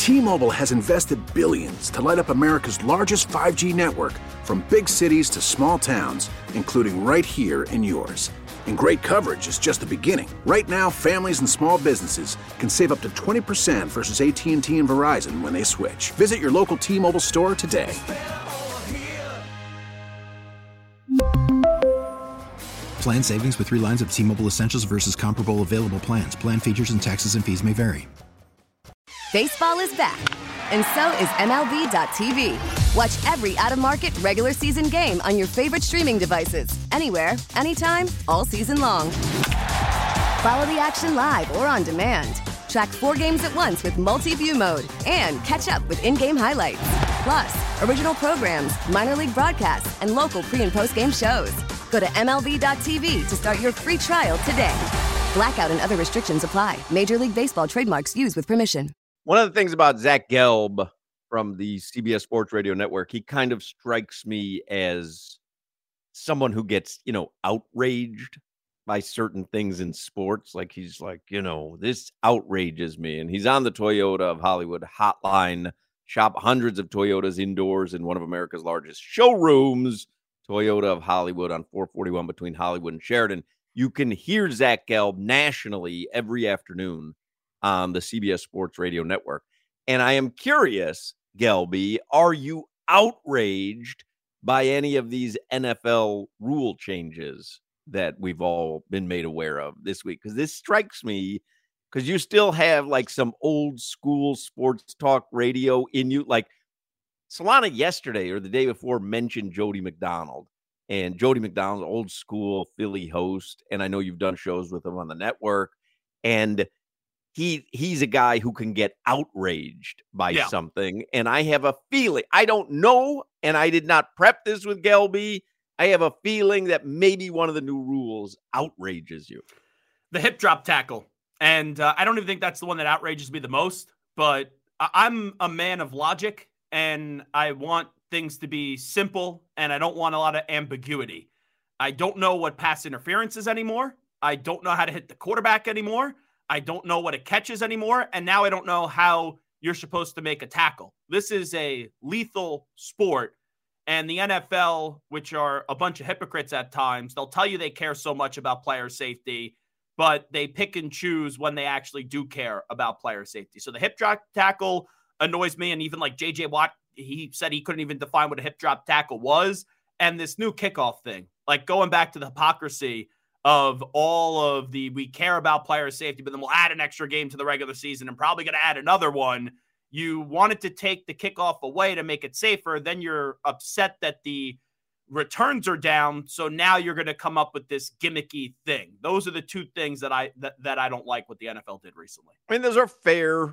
T-Mobile has invested billions to light up America's largest 5G network, from big cities to small towns, including right here in yours. And great coverage is just the beginning. Right now, families and small businesses can save up to 20% versus AT&T and Verizon when they switch. Visit your local T-Mobile store today. Plan savings with 3 lines of T-Mobile Essentials versus comparable available plans. Plan features and taxes and fees may vary. Baseball is back, and so is MLB.tv. Watch every out-of-market regular season game on your favorite streaming devices, anywhere, anytime, all season long. Follow the action live or on demand. Track 4 games at once with multi-view mode and catch up with in-game highlights. Plus, original programs, minor league broadcasts, and local pre- and post-game shows. Go to MLB.tv to start your free trial today. Blackout and other restrictions apply. Major League Baseball trademarks used with permission. One of the things about Zach Gelb from the CBS Sports Radio Network, he kind of strikes me as someone who gets, outraged by certain things in sports. Like, he's like, this outrages me. And he's on the Toyota of Hollywood hotline, shop hundreds of Toyotas indoors in one of America's largest showrooms, Toyota of Hollywood on 441 between Hollywood and Sheridan. You can hear Zach Gelb nationally every afternoon on the CBS Sports Radio Network. And I am curious, Gelby, are you outraged by any of these NFL rule changes that we've all been made aware of this week? Because this strikes me, because you still have like some old school sports talk radio in you. Like Solana yesterday or the day before mentioned Jody McDonald. And Jody McDonald's old school Philly host. And I know you've done shows with him on the network. And he's a guy who can get outraged by something. And I have a feeling, I don't know, and I did not prep this with Gelby. I have a feeling that maybe one of the new rules outrages you. The hip drop tackle. And I don't even think that's the one that outrages me the most, but I'm a man of logic, and I want things to be simple, and I don't want a lot of ambiguity. I don't know what pass interference is anymore. I don't know how to hit the quarterback anymore. I don't know what a catch is anymore. And now I don't know how you're supposed to make a tackle. This is a lethal sport. And the NFL, which are a bunch of hypocrites at times, they'll tell you they care so much about player safety, but they pick and choose when they actually do care about player safety. So the hip drop tackle annoys me. And even like J.J. Watt, he said he couldn't even define what a hip drop tackle was. And this new kickoff thing, like going back to the hypocrisy of all of the, we care about player safety, but then we'll add an extra game to the regular season and probably going to add another one. You wanted to take the kickoff away to make it safer. Then you're upset that the returns are down. So now you're going to come up with this gimmicky thing. Those are the two things that I don't like what the NFL did recently. I mean, those are fair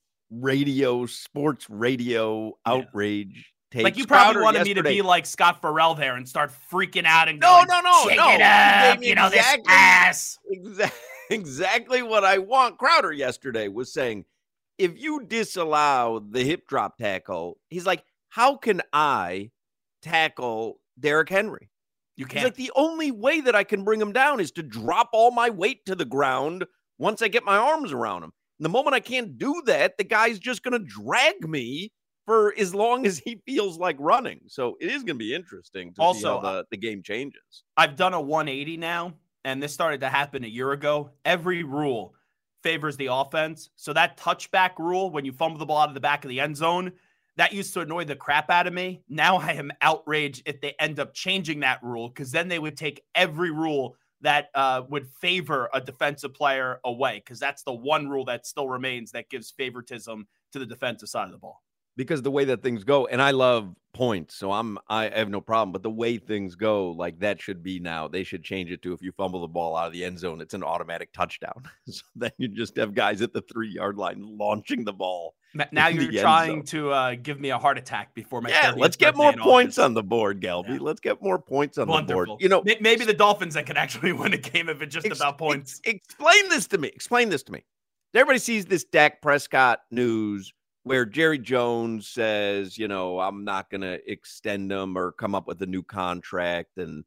sports radio outrage takes. Like, you probably Crowder wanted me to be like Scott Farrell there and start freaking out and going, shake it up, this ass. Exactly what I want. Crowder yesterday was saying, if you disallow the hip drop tackle, he's like, how can I tackle Derrick Henry? You can't. He's like, the only way that I can bring him down is to drop all my weight to the ground once I get my arms around him. And the moment I can't do that, the guy's just going to drag me for as long as he feels like running. So it is going to be interesting to see how the game changes. I've done a 180 now, and this started to happen a year ago. Every rule favors the offense. So that touchback rule, when you fumble the ball out of the back of the end zone, that used to annoy the crap out of me. Now I am outraged if they end up changing that rule, because then they would take every rule that would favor a defensive player away, because that's the one rule that still remains that gives favoritism to the defensive side of the ball. Because the way that things go, and I love points, so I have no problem, but the way things go, like, that should be now. They should change it to, if you fumble the ball out of the end zone, it's an automatic touchdown. So then you just have guys at the 3-yard line launching the ball. Now you're trying to give me a heart attack before my 30th let's get more birthday points on the board, Gelby. Yeah. Let's get more points on the board. Maybe the Dolphins that could actually win a game if it's just about points. Explain this to me. Everybody sees this Dak Prescott news where Jerry Jones says, I'm not going to extend him or come up with a new contract. And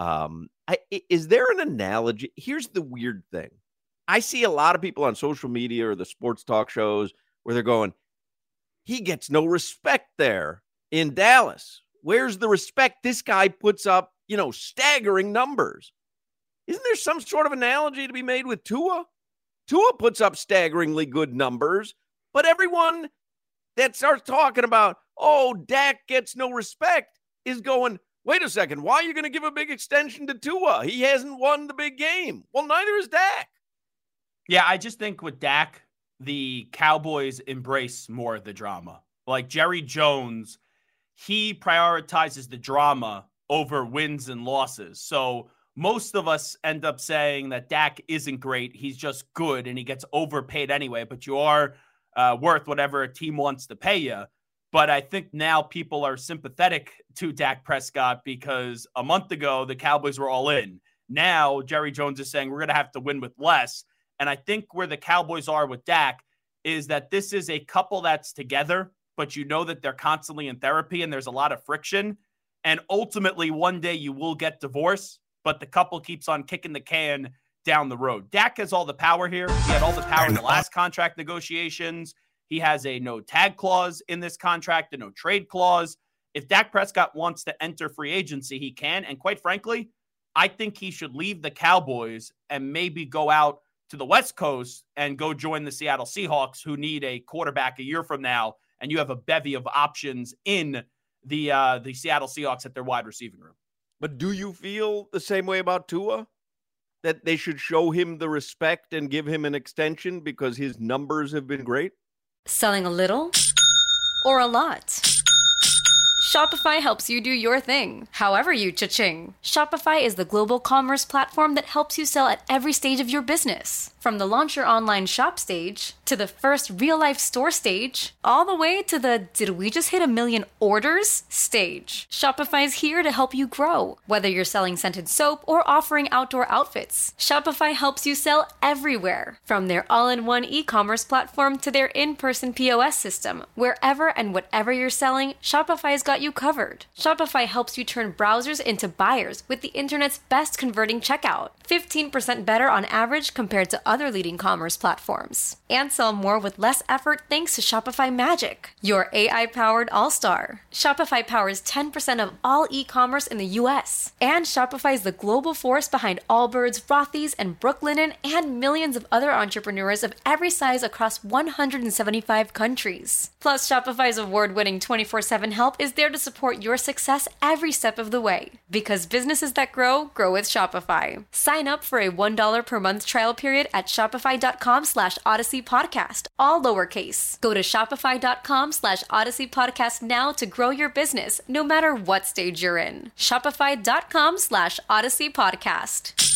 is there an analogy? Here's the weird thing. I see a lot of people on social media or the sports talk shows where they're going, he gets no respect there in Dallas. Where's the respect? This guy puts up, staggering numbers. Isn't there some sort of analogy to be made with Tua? Tua puts up staggeringly good numbers, but everyone that starts talking about, Dak gets no respect is going, wait a second, why are you going to give a big extension to Tua? He hasn't won the big game. Well, neither is Dak. Yeah, I just think with Dak, the Cowboys embrace more of the drama. Like Jerry Jones, he prioritizes the drama over wins and losses. So most of us end up saying that Dak isn't great. He's just good and he gets overpaid anyway, but you are worth whatever a team wants to pay you. But I think now people are sympathetic to Dak Prescott because a month ago, the Cowboys were all in. Now, Jerry Jones is saying we're going to have to win with less. And I think where the Cowboys are with Dak is that this is a couple that's together, but you know that they're constantly in therapy and there's a lot of friction. And ultimately, one day you will get divorced, but the couple keeps on kicking the can down the road. Dak has all the power here. He had all the power in the last contract negotiations. He has a no tag clause in this contract, a no trade clause. If Dak Prescott wants to enter free agency, he can. And quite frankly, I think he should leave the Cowboys and maybe go out to the West Coast and go join the Seattle Seahawks, who need a quarterback a year from now. And you have a bevy of options in the Seattle Seahawks at their wide receiving room. But do you feel the same way about Tua? That they should show him the respect and give him an extension because his numbers have been great? Selling a little or a lot? Shopify helps you do your thing, however you cha-ching. Shopify is the global commerce platform that helps you sell at every stage of your business. From the launch your online shop stage, to the first real-life store stage, all the way to the did we just hit 1 million orders stage. Shopify is here to help you grow. Whether you're selling scented soap or offering outdoor outfits, Shopify helps you sell everywhere. From their all-in-one e-commerce platform to their in-person POS system, wherever and whatever you're selling, Shopify's got you covered. Shopify helps you turn browsers into buyers with the internet's best converting checkout. 15% better on average compared to other leading commerce platforms. And sell more with less effort thanks to Shopify Magic, your AI-powered all-star. Shopify powers 10% of all e-commerce in the US. And Shopify is the global force behind Allbirds, Rothy's, and Brooklinen, and millions of other entrepreneurs of every size across 175 countries. Plus, Shopify's award-winning 24/7 help is there to support your success every step of the way. Because businesses that grow, grow with Shopify. Sign up for a $1 per month trial period at shopify.com/Odyssey Podcast, all lowercase. Go to shopify.com/Odyssey Podcast now to grow your business, no matter what stage you're in. Shopify.com/Odyssey Podcast.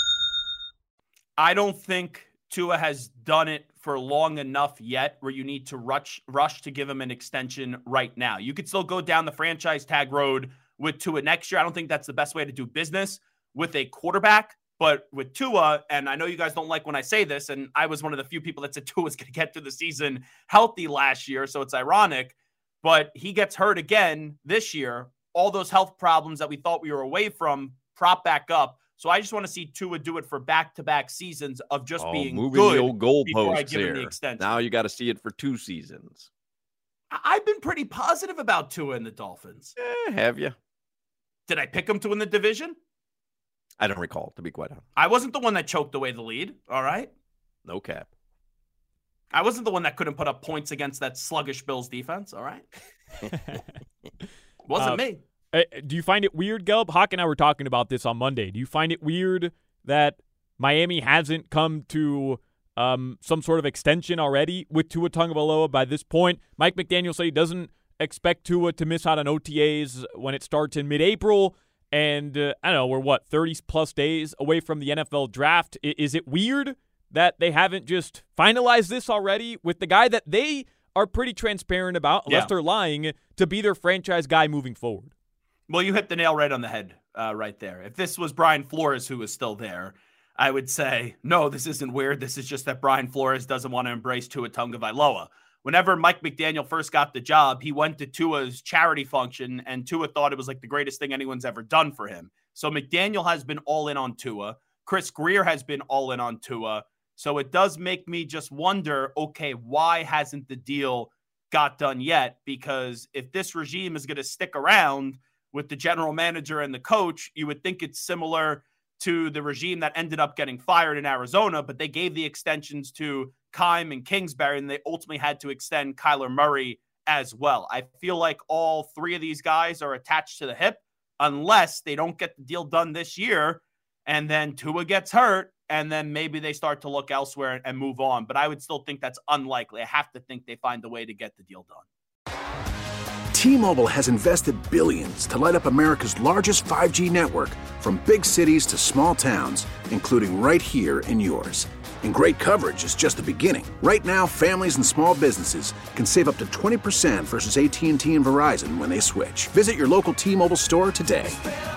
I don't think Tua has done it for long enough yet where you need to rush to give him an extension right now. You could still go down the franchise tag road with Tua next year. I don't think that's the best way to do business with a quarterback, but with Tua, and I know you guys don't like when I say this, and I was one of the few people that said Tua was going to get through the season healthy last year, so it's ironic, but he gets hurt again this year. All those health problems that we thought we were away from prop back up. So I just want to see Tua do it for back-to-back seasons of just being moving good the old before I goalposts give him the here. extension. Now you got to see it for 2 seasons. I've been pretty positive about Tua and the Dolphins. Have you? Did I pick him to win the division? I don't recall, to be quite honest. I wasn't the one that choked away the lead, all right? No cap. I wasn't the one that couldn't put up points against that sluggish Bills defense, all right? Wasn't me. Do you find it weird, Gelb? Hawk and I were talking about this on Monday. Do you find it weird that Miami hasn't come to some sort of extension already with Tua Tagovailoa by this point? Mike McDaniel said he doesn't expect Tua to miss out on OTAs when it starts in mid-April. And, I don't know, we're, 30-plus days away from the NFL draft. Is it weird that they haven't just finalized this already with the guy that they are pretty transparent about, unless they're lying, to be their franchise guy moving forward? Well, you hit the nail right on the head right there. If this was Brian Flores who was still there, I would say, no, this isn't weird. This is just that Brian Flores doesn't want to embrace Tua Tagovailoa. Whenever Mike McDaniel first got the job, he went to Tua's charity function, and Tua thought it was like the greatest thing anyone's ever done for him. So McDaniel has been all in on Tua. Chris Grier has been all in on Tua. So it does make me just wonder, okay, why hasn't the deal got done yet, because if this regime is going to stick around with the general manager and the coach, you would think it's similar to the regime that ended up getting fired in Arizona, but they gave the extensions to Keim and Kingsbury, and they ultimately had to extend Kyler Murray as well. I feel like all three of these guys are attached to the hip unless they don't get the deal done this year, and then Tua gets hurt, and then maybe they start to look elsewhere and move on. But I would still think that's unlikely. I have to think they find a way to get the deal done. T-Mobile has invested billions to light up America's largest 5G network, from big cities to small towns, including right here in yours. And great coverage is just the beginning. Right now, families and small businesses can save up to 20% versus AT&T and Verizon when they switch. Visit your local T-Mobile store today.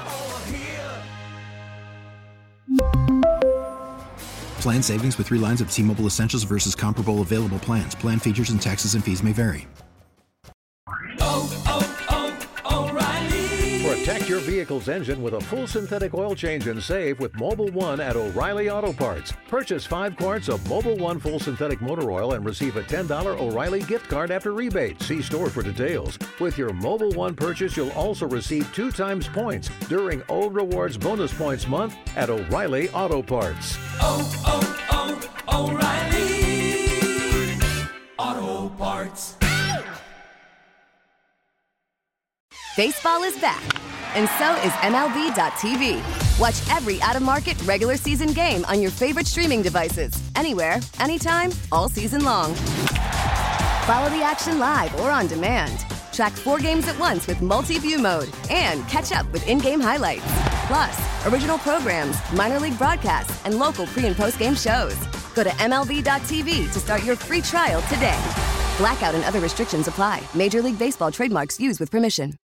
Plan savings with 3 lines of T-Mobile Essentials versus comparable available plans. Plan features and taxes and fees may vary. Protect your vehicle's engine with a full synthetic oil change and save with Mobil 1 at O'Reilly Auto Parts. Purchase 5 quarts of Mobil 1 full synthetic motor oil and receive a $10 O'Reilly gift card after rebate. See store for details. With your Mobil 1 purchase, you'll also receive 2 times points during O Rewards Bonus Points Month at O'Reilly Auto Parts. O'Reilly Auto Parts. Baseball is back, and so is MLB.tv. Watch every out-of-market regular season game on your favorite streaming devices, anywhere, anytime, all season long. Follow the action live or on demand. Track 4 games at once with multi-view mode and catch up with in-game highlights. Plus, original programs, minor league broadcasts, and local pre- and post-game shows. Go to MLB.tv to start your free trial today. Blackout and other restrictions apply. Major League Baseball trademarks used with permission.